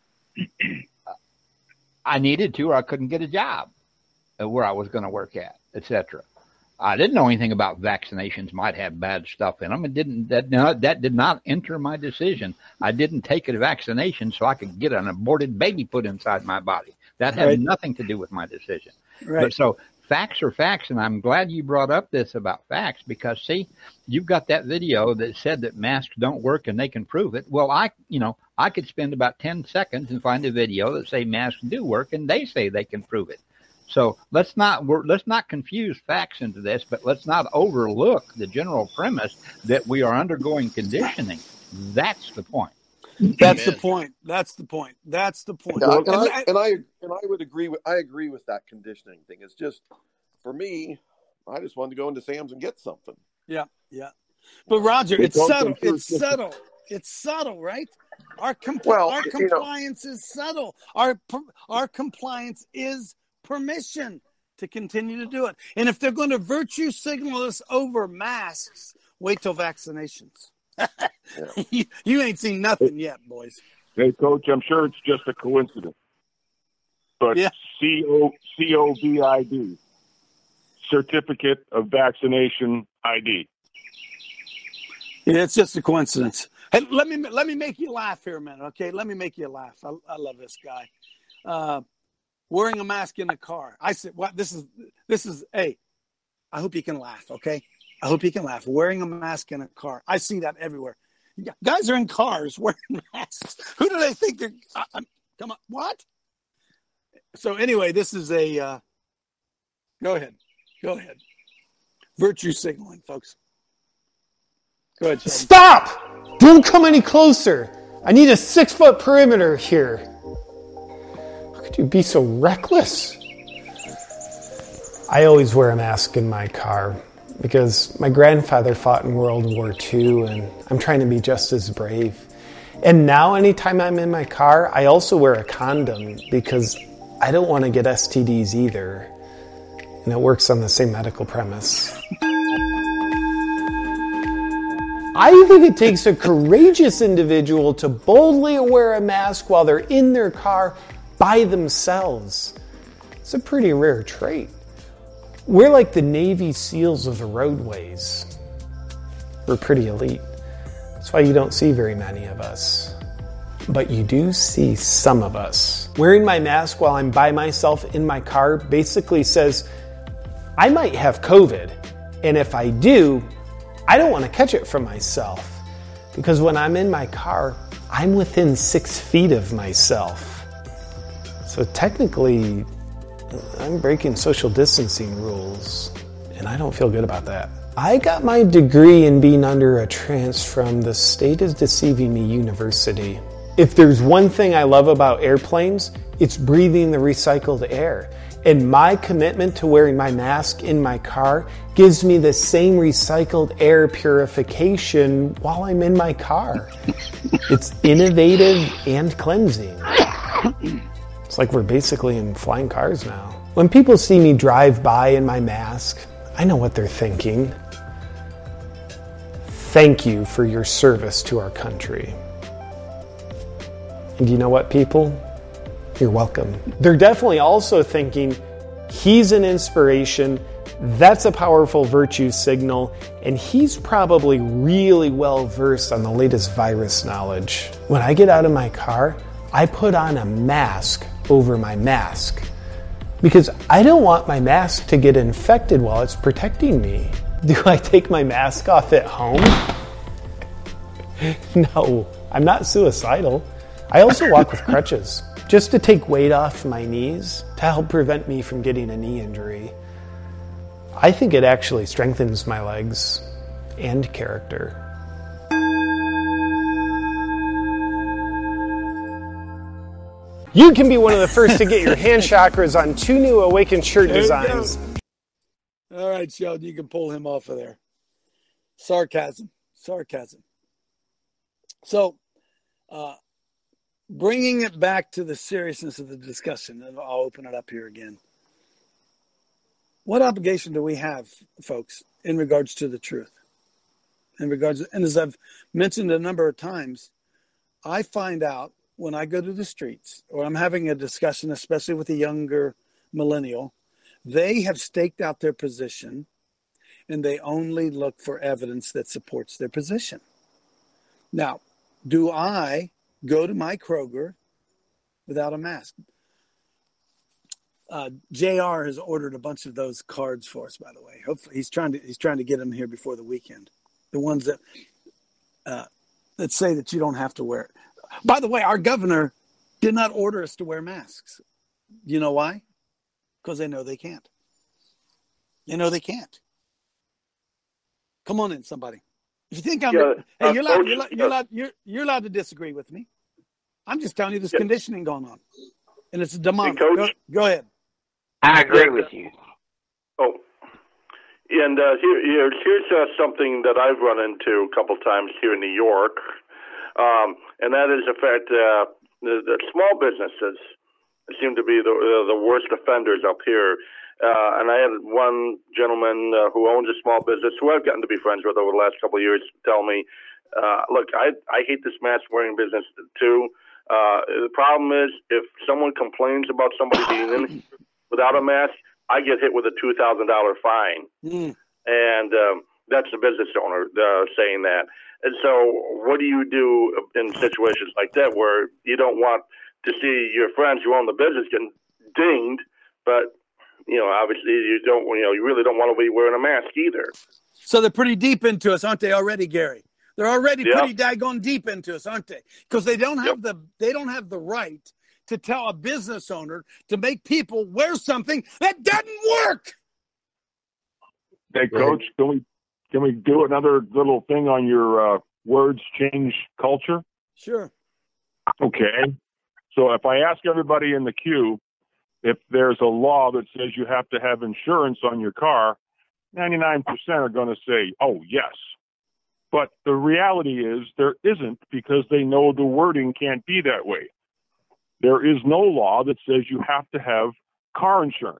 O: I needed to, or I couldn't get a job where I was going to work at, etc. I didn't know anything about vaccinations might have bad stuff in them. That did not enter my decision. I didn't take a vaccination so I could get an aborted baby put inside my body. That had nothing to do with my decision.
F: Right.
O: But so facts are facts, and I'm glad you brought up this about facts because, see, you've got that video that said that masks don't work and they can prove it. Well, I could spend about 10 seconds and find a video that say masks do work and they say they can prove it. So let's not confuse facts into this, but let's not overlook the general premise that we are undergoing conditioning. That's the point.
F: That's the point. That's the point. That's the point.
M: I would agree with that conditioning thing. It's just, for me, I just wanted to go into Sam's and get something.
F: Yeah. But Roger, it's subtle. It's subtle. It's subtle, right? Our compliance is subtle. Our compliance is permission to continue to do it. And if they're going to virtue signal us over masks, wait till vaccinations. You ain't seen nothing yet, boys.
P: Hey, Coach, I'm sure it's just a coincidence. But COVID, Certificate of Vaccination ID.
F: Yeah, it's just a coincidence. Hey, let me make you laugh here a minute, okay? Let me make you laugh. I love this guy. Wearing a mask in the car. I said, "What? This is. Hey, I hope you can laugh, okay? I hope you can laugh. Wearing a mask in a car. I see that everywhere. Guys are in cars wearing masks. Who do they think they're? Come on, what? So anyway, this is a. Go ahead. Virtue signaling, folks. Go ahead, Sheldon.
A: Stop! Don't come any closer. I need a 6-foot perimeter here. How could you be so reckless? I always wear a mask in my car because my grandfather fought in World War II and I'm trying to be just as brave. And now anytime I'm in my car, I also wear a condom because I don't want to get STDs either. And it works on the same medical premise. I think it takes a courageous individual to boldly wear a mask while they're in their car by themselves. It's a pretty rare trait. We're like the Navy SEALs of the roadways. We're pretty elite. That's why you don't see very many of us. But you do see some of us. Wearing my mask while I'm by myself in my car basically says, I might have COVID, and if I do, I don't want to catch it from myself. Because when I'm in my car, I'm within 6 feet of myself. So technically, I'm breaking social distancing rules, and I don't feel good about that. I got my degree in being under a trance from the State is Deceiving Me University. If there's one thing I love about airplanes, it's breathing the recycled air. And my commitment to wearing my mask in my car gives me the same recycled air purification while I'm in my car. It's innovative and cleansing. It's like we're basically in flying cars now. When people see me drive by in my mask, I know what they're thinking. Thank you for your service to our country. And you know what, people? You're welcome. They're definitely also thinking, he's an inspiration, that's a powerful virtue signal, and he's probably really well versed on the latest virus knowledge. When I get out of my car, I put on a mask over my mask because I don't want my mask to get infected while it's protecting me. Do I take my mask off at home? No, I'm not suicidal. I also walk with crutches, just to take weight off my knees to help prevent me from getting a knee injury. I think it actually strengthens my legs and character. You can be one of the first to get your hand chakras on 2 new Awakened shirt designs.
F: All right, Sheldon, you can pull him off of there. Sarcasm. So, bringing it back to the seriousness of the discussion, and I'll open it up here again. What obligation do we have, folks, in regards to the truth? And as I've mentioned a number of times, I find out when I go to the streets or I'm having a discussion, especially with a younger millennial, they have staked out their position and they only look for evidence that supports their position. Now, do I go to my Kroger without a mask? JR has ordered a bunch of those cards for us, by the way. Hopefully he's trying to get them here before the weekend. The ones that say that you don't have to wear it. By the way, our governor did not order us to wear masks. You know why? because they know they can't. They know they can't. Come on in, somebody. If you think I'm, hey, you're allowed to disagree with me. I'm just telling you there's conditioning going on, and it's demonic. Go ahead.
Q: I agree with you.
J: Oh, and here's something that I've run into a couple times here in New York, and that is the fact the small businesses seem to be the worst offenders up here. And I had one gentleman who owns a small business who I've gotten to be friends with over the last couple of years tell me, look, I hate this mask wearing business too. The problem is if someone complains about somebody being in without a mask, I get hit with a $2,000 fine. And that's the business owner saying that. And so what do you do in situations like that where you don't want to see your friends who own the business getting dinged, but obviously you really don't want to be wearing a mask either.
F: So they're pretty deep into us, aren't they already, Gary? They're already pretty daggone deep into us, aren't they? Because they don't have the right to tell a business owner to make people wear something that doesn't work.
P: Hey, Coach, can we do another little thing on your words change culture?
F: Sure.
P: Okay. So if I ask everybody in the queue if there's a law that says you have to have insurance on your car, 99% are going to say, oh, yes. But the reality is there isn't, because they know the wording can't be that way. There is no law that says you have to have car insurance.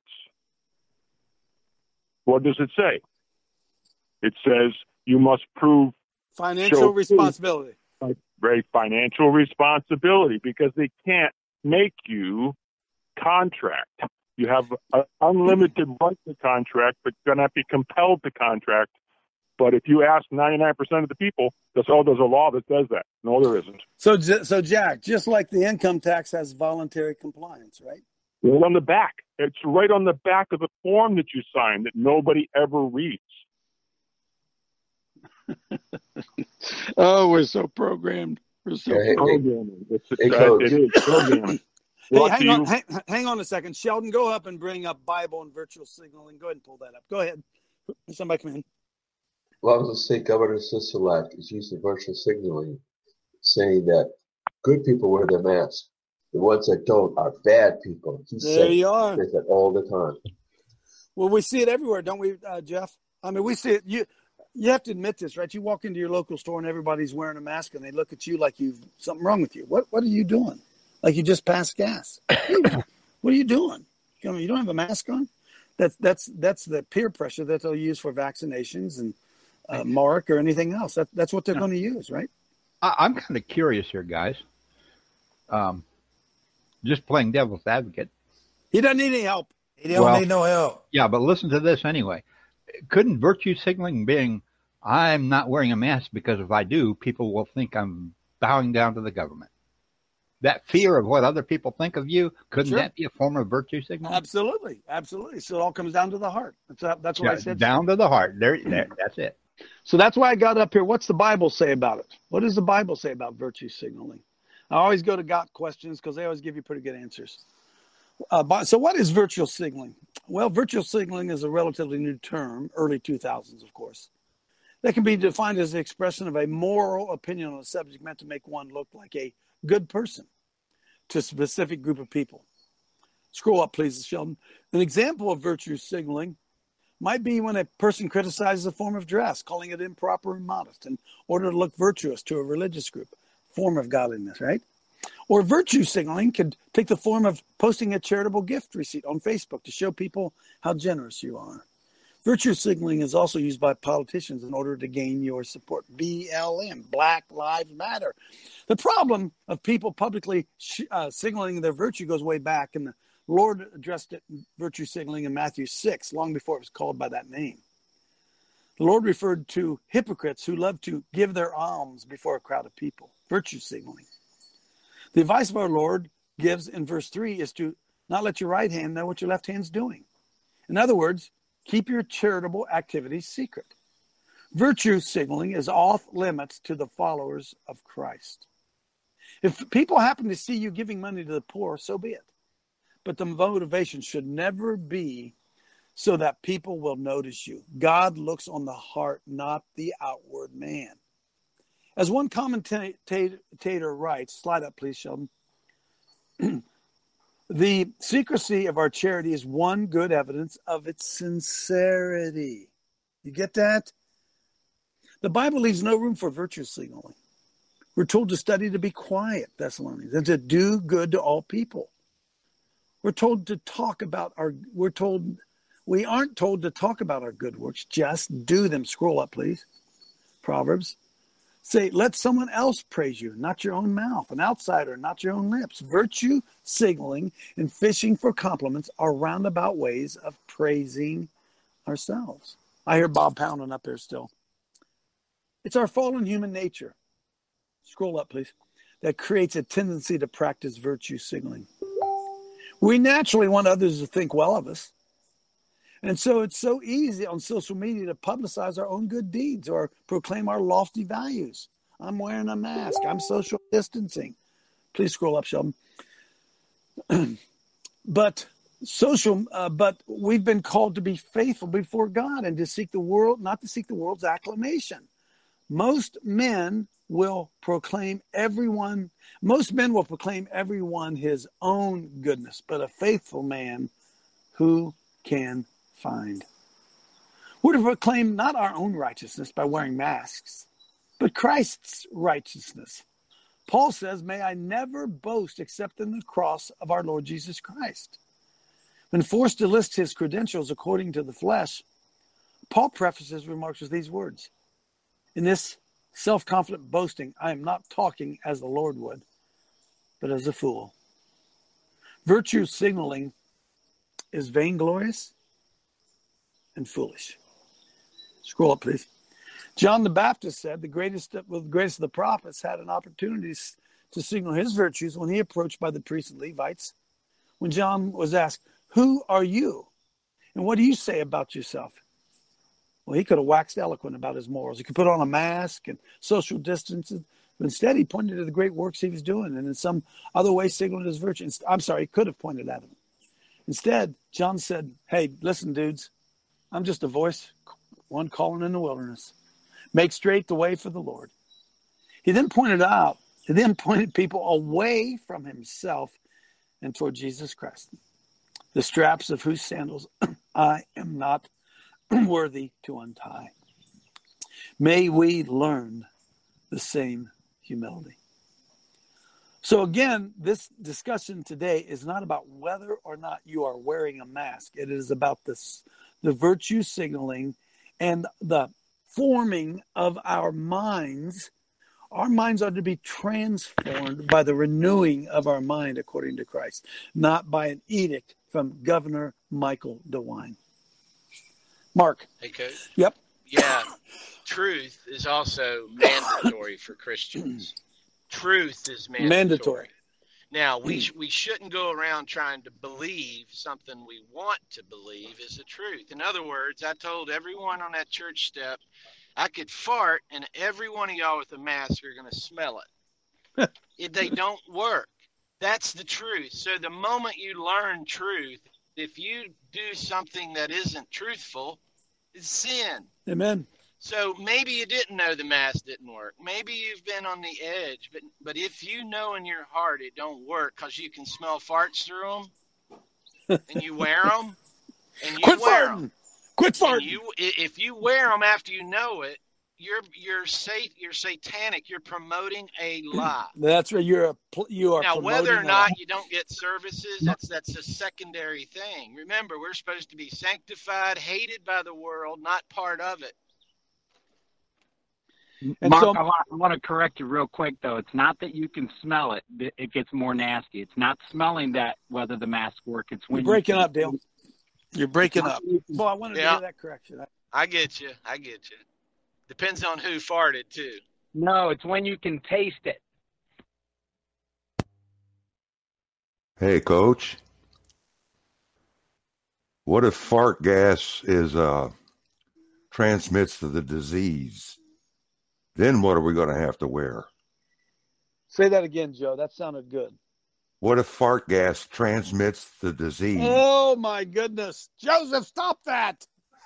P: What does it say? It says you must prove
F: financial responsibility.
P: Right, financial responsibility, because they can't make you contract. You have an unlimited right to contract, but you're not be compelled to contract. But if you ask 99% of the people, there's a law that says that. No, there isn't.
F: So Jack, just like the income tax has voluntary compliance, right?
P: Right on the back. It's right on the back of the form that you sign that nobody ever reads.
F: Oh, we're so programmed. We're so programmed.
P: It is programming.
F: Hey, hang on a second. Sheldon, go up and bring up Bible and virtual signaling. Go ahead and pull that up. Go ahead. Somebody come in.
H: Well, I was going to say Governor Sisolak is using virtual signaling, saying that good people wear their mask. The ones that don't are bad people.
F: There you are.
H: Says that all the time.
F: Well, we see it everywhere, don't we, Jeff? I mean, we see it. You have to admit this, right? You walk into your local store and everybody's wearing a mask, and they look at you like you've something wrong with you. What are you doing? Like you just passed gas. What are you doing? You don't have a mask on? That's the peer pressure that they'll use for vaccinations and Mark or anything else. That's what they're going to use, right?
O: I'm kind of curious here, guys. Just playing devil's advocate.
F: He doesn't need any help.
R: He don't need no help.
O: Yeah, but listen to this anyway. Couldn't virtue signaling being, I'm not wearing a mask because if I do, people will think I'm bowing down to the government? That fear of what other people think of you, couldn't that be a form of virtue signaling?
F: Absolutely. So it all comes down to the heart. That's what I said.
O: Down to the heart. There, that's it.
F: So that's why I got up here. What's the Bible say about it? What does the Bible say about virtue signaling? I always go to Got Questions because they always give you pretty good answers. So what is virtual signaling? Well, virtual signaling is a relatively new term, early 2000s, of course, that can be defined as the expression of a moral opinion on a subject meant to make one look like a good person to a specific group of people. Scroll up, please, Sheldon. An example of virtue signaling might be when a person criticizes a form of dress, calling it improper and modest in order to look virtuous to a religious group, form of godliness, right? Or virtue signaling could take the form of posting a charitable gift receipt on Facebook to show people how generous you are. Virtue signaling is also used by politicians in order to gain your support. BLM, Black Lives Matter. The problem of people publicly signaling their virtue goes way back, and the Lord addressed it virtue signaling in Matthew 6, long before it was called by that name. The Lord referred to hypocrites who love to give their alms before a crowd of people. Virtue signaling. The advice of our Lord gives in verse 3 is to not let your right hand know what your left hand's doing. In other words, keep your charitable activities secret. Virtue signaling is off limits to the followers of Christ. If people happen to see you giving money to the poor, so be it. But the motivation should never be so that people will notice you. God looks on the heart, not the outward man. As one commentator writes, slide up please, Sheldon, the secrecy of our charity is one good evidence of its sincerity. You get that? The Bible leaves no room for virtue signaling. We're told to study to be quiet, Thessalonians, and to do good to all people. We're told to talk about we aren't told to talk about our good works, just do them. Scroll up, please. Proverbs. Say, let someone else praise you, not your own mouth, an outsider, not your own lips. Virtue signaling and fishing for compliments are roundabout ways of praising ourselves. I hear Bob pounding up there still. It's our fallen human nature. Scroll up, please. That creates a tendency to practice virtue signaling. We naturally want others to think well of us. And so it's so easy on social media to publicize our own good deeds or proclaim our lofty values. I'm wearing a mask. I'm social distancing. Please scroll up, Sheldon. But we've been called to be faithful before God and to seek the world, not to seek the world's acclamation. Most men will proclaim everyone his own goodness, but a faithful man who can find. We're to proclaim not our own righteousness by wearing masks, but Christ's righteousness. Paul says, may I never boast except in the cross of our Lord Jesus Christ. When forced to list his credentials according to the flesh, Paul prefaces his remarks with these words. In this self-confident boasting, I am not talking as the Lord would, but as a fool. Virtue signaling is vainglorious and foolish. Scroll up, please. John the Baptist said the greatest of the prophets had an opportunity to signal his virtues when he approached by the priests and Levites. When John was asked, who are you? And what do you say about yourself? Well, he could have waxed eloquent about his morals. He could put on a mask and social distancing. But instead, he pointed to the great works he was doing and in some other way signaled his virtue. I'm sorry, he could have pointed at him. Instead, John said, hey, listen, dudes, I'm just a voice, one calling in the wilderness. Make straight the way for the Lord. He then pointed people away from himself and toward Jesus Christ, the straps of whose sandals I am not worthy to untie. May we learn the same humility. So again, this discussion today is not about whether or not you are wearing a mask. It is about the virtue signaling and the forming of our minds. Our minds are to be transformed by the renewing of our mind according to Christ, not by an edict from Governor Michael DeWine. Mark.
R: Hey, Coach.
F: Yep.
R: Yeah. Truth is also mandatory for Christians. Truth is mandatory. Now, we shouldn't go around trying to believe something we want to believe is the truth. In other words, I told everyone on that church step I could fart and every one of y'all with a mask are going to smell it. They don't work. That's the truth. So the moment you learn truth, if you do something that isn't truthful, it's sin.
F: Amen.
R: So maybe you didn't know the mask didn't work. Maybe you've been on the edge, but if you know in your heart it don't work because you can smell farts through them, and you wear them, and you
F: Quit
R: wear
F: farting.
R: them.
F: Quit farting.
R: If you wear them after you know it, you're satanic. You're promoting a lie.
F: That's right. You are
R: now, whether or
F: promoting
R: not you don't get services, that's a secondary thing. Remember, we're supposed to be sanctified, hated by the world, not part of it.
L: And Mark, I want to correct you real quick, though. It's not that you can smell it. It gets more nasty. It's not smelling that whether the mask works. It's when
F: you're breaking up, Dale. You're breaking up. Well, I wanted to hear that correction.
R: I get you. Depends on who farted, too.
L: No, it's when you can taste it.
S: Hey, Coach. What if fart gas transmits to the disease? Then what are we going to have to wear?
F: Say that again, Joe. That sounded good.
S: What if fart gas transmits the disease?
F: Oh my goodness. Joseph, stop that.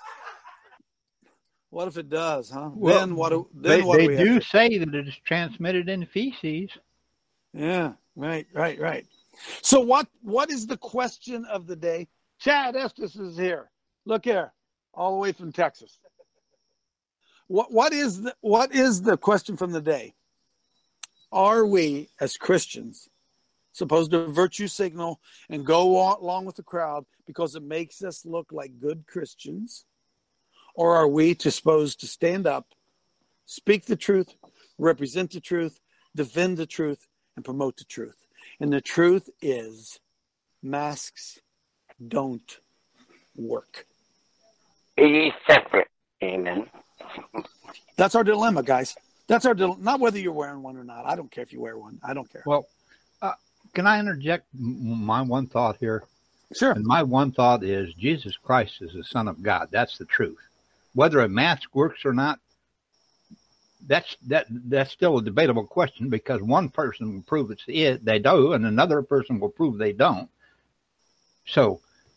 F: What if it does, huh?
O: Well,
F: then what do
O: they
F: we
O: do
F: have to-
O: say that it is transmitted in feces.
F: Yeah, right. So what is the question of the day? Chad Estes is here. Look here, all the way from Texas. What is the question from the day? Are we as Christians supposed to virtue signal and go along with the crowd because it makes us look like good Christians? Or are we supposed to stand up, speak the truth, represent the truth, defend the truth, and promote the truth? And the truth is, masks don't work.
Q: It is separate. Amen.
F: That's our dilemma, guys. That's our dilemma. Not whether you're wearing one or not. I don't care if you wear one. I don't care.
O: Well, can I interject my one thought here?
F: Sure.
O: And my one thought is Jesus Christ is the Son of God. That's the truth. Whether a mask works or not, that's still a debatable question, because one person will prove they do, and another person will prove they don't. So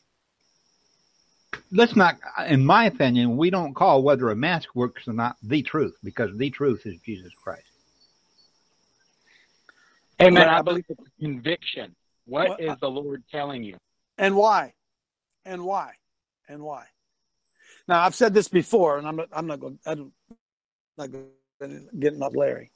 O: let's not, in my opinion, we don't call whether a mask works or not the truth, because the truth is Jesus Christ.
L: Amen. I believe it's conviction. What is the Lord telling you?
F: And why? Now, I've said this before, and I'm not going to get up Larry.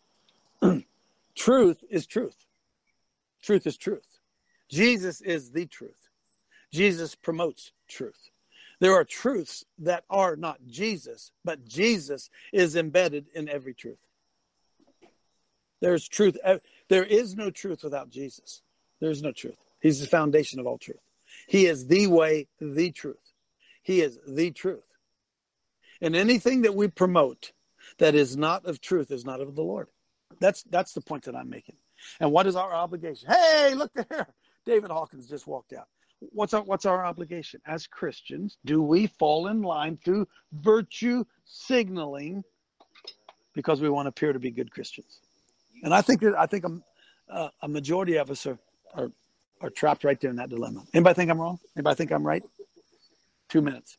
F: Truth is truth. Truth is truth. Jesus is the truth. Jesus promotes truth. There are truths that are not Jesus, but Jesus is embedded in every truth. There's truth. There is no truth without Jesus. There's no truth. He's the foundation of all truth. He is the way, the truth. He is the truth. And anything that we promote that is not of truth is not of the Lord. That's the point that I'm making. And what is our obligation? Hey, look there. David Hawkins just walked out. What's our obligation? As Christians, do we fall in line through virtue signaling because we want to appear to be good Christians? And I think a majority of us are trapped right there in that dilemma. Anybody think I'm wrong? Anybody think I'm right? 2 minutes.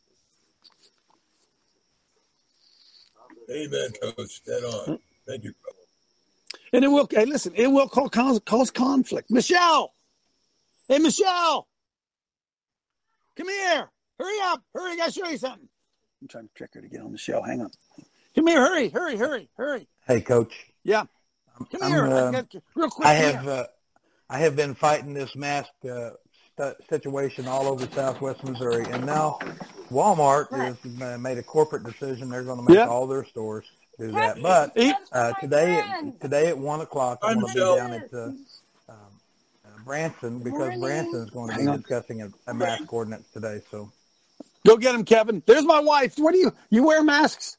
B: Amen, Coach. Dead on. Thank you, brother.
F: And it will cause conflict. Michelle! Hey, Michelle! Come here. Hurry up. Hurry, I got to show you something. I'm trying to trick her to get on Michelle. Hang on. Come here. Hurry.
T: Hey, Coach.
F: Yeah. Come here. Real quick.
T: I have been fighting this mask situation all over Southwest Missouri, and now Walmart has made a corporate decision. They're going to make all their stores do that. But today at 1 o'clock, I'm going to be down at Branson, because Branson is going to be discussing a mask ordinance today. So
F: go get him, Kevin. There's my wife. What do you wear masks?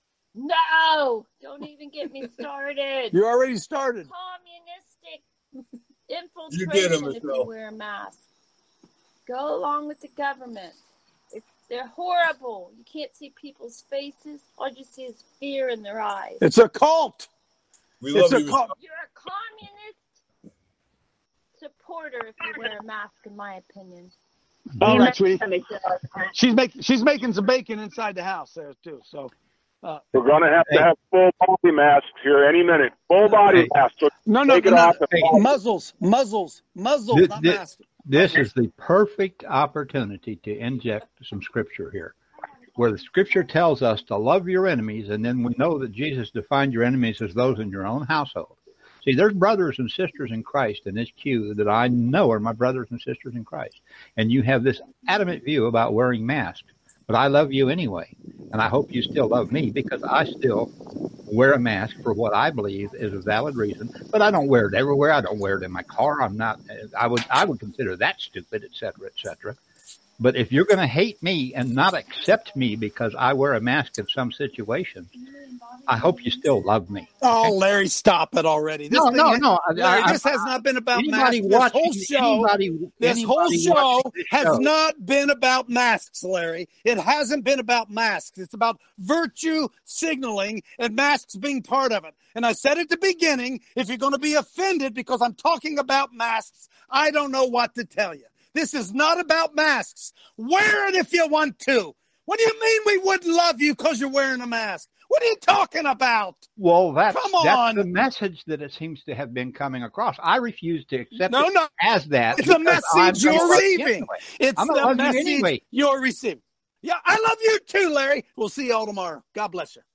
U: No, don't even get me started.
F: You already started.
U: Communistic infiltration if you wear a mask. Go along with the government. They're horrible. You can't see people's faces. All you see is fear in their eyes.
F: It's a cult.
B: It's a cult.
U: You're a communist supporter if you wear a mask, in my opinion.
F: All right, sweetie. She's making some bacon inside the house there too. So
P: we're going to have full body masks here any minute. Full body masks. So
F: no. Muzzles, not masks.
O: This is the perfect opportunity to inject some scripture here, where the scripture tells us to love your enemies, and then we know that Jesus defined your enemies as those in your own household. See, there's brothers and sisters in Christ in this queue that I know are my brothers and sisters in Christ, and you have this adamant view about wearing masks, but I love you anyway, and I hope you still love me, because I still wear a mask for what I believe is a valid reason, but I don't wear it everywhere. I don't wear it in my car. I would consider that stupid, et cetera, et cetera. But if you're going to hate me and not accept me because I wear a mask in some situation, I hope you still love me.
F: Oh, Larry, stop it already.
O: No.
F: Larry, this has not been about masks. This whole show has not been about masks, Larry. It hasn't been about masks. It's about virtue signaling and masks being part of it. And I said at the beginning, if you're going to be offended because I'm talking about masks, I don't know what to tell you. This is not about masks. Wear it if you want to. What do you mean we wouldn't love you because you're wearing a mask? What are you talking about?
O: Well, that's
F: on.
O: the message that it seems to have been coming across. I refuse to accept it as that.
F: It's a message you're receiving. It's the message
O: anyway.
F: you're receiving. Yeah, I love you too, Larry. We'll see you all tomorrow. God bless you.